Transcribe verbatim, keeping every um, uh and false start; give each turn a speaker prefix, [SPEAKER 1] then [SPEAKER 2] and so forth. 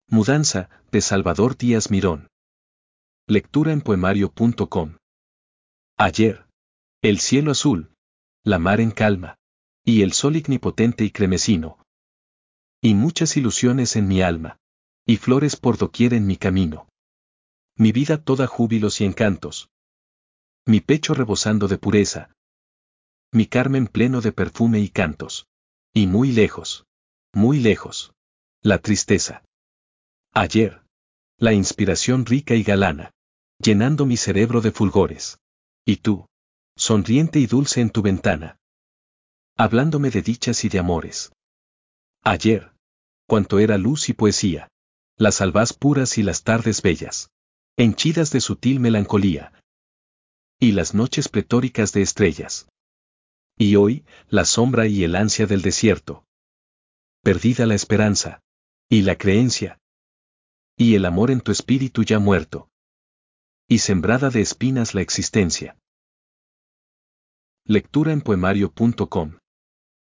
[SPEAKER 1] Mudanza, de Salvador Díaz Mirón. Lectura en poemario punto com. Ayer. El cielo azul. La mar en calma. Y el sol ignipotente y cremesino. Y muchas ilusiones en mi alma. Y flores por doquier en mi camino. Mi vida toda júbilos y encantos. Mi pecho rebosando de pureza. Mi Carmen pleno de perfume y cantos. Y muy lejos. Muy lejos. La tristeza. Ayer. La inspiración rica y galana. Llenando mi cerebro de fulgores. Y tú. Sonriente y dulce en tu ventana. Hablándome de dichas y de amores. Ayer. Cuanto era luz y poesía. Las albas puras y las tardes bellas. Henchidas de sutil melancolía. Y las noches pletóricas de estrellas. Y hoy, la sombra y el ansia del desierto. Perdida la esperanza. Y la creencia. Y el amor en tu espíritu ya muerto. Y sembrada de espinas la existencia. Lectura en poemario punto com.